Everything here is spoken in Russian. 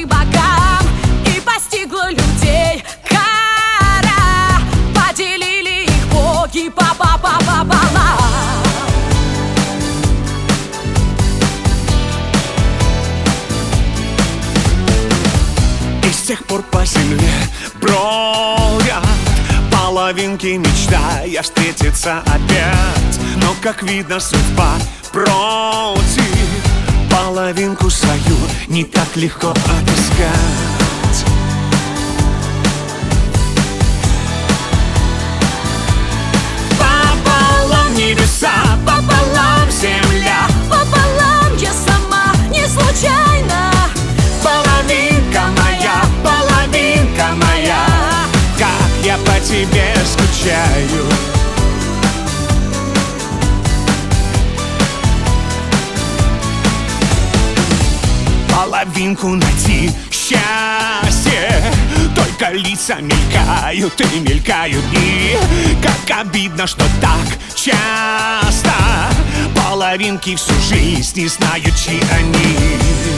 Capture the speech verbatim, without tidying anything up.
служи богам, и постигла людей кара. Поделили их боги по-по-по-пополам. И с тех пор по земле бродят половинки, мечтая встретиться опять. Но, как видно, судьба против. Половинку свою не так легко отыскать. Пополам небеса, пополам земля, Пополам я сама, не случайно. половинка моя, половинка моя, как я по тебе скучаю. Половинку найти счастье, только лица мелькают и мелькают дни. Как обидно, что так часто половинки всю жизнь не знают, чьи они.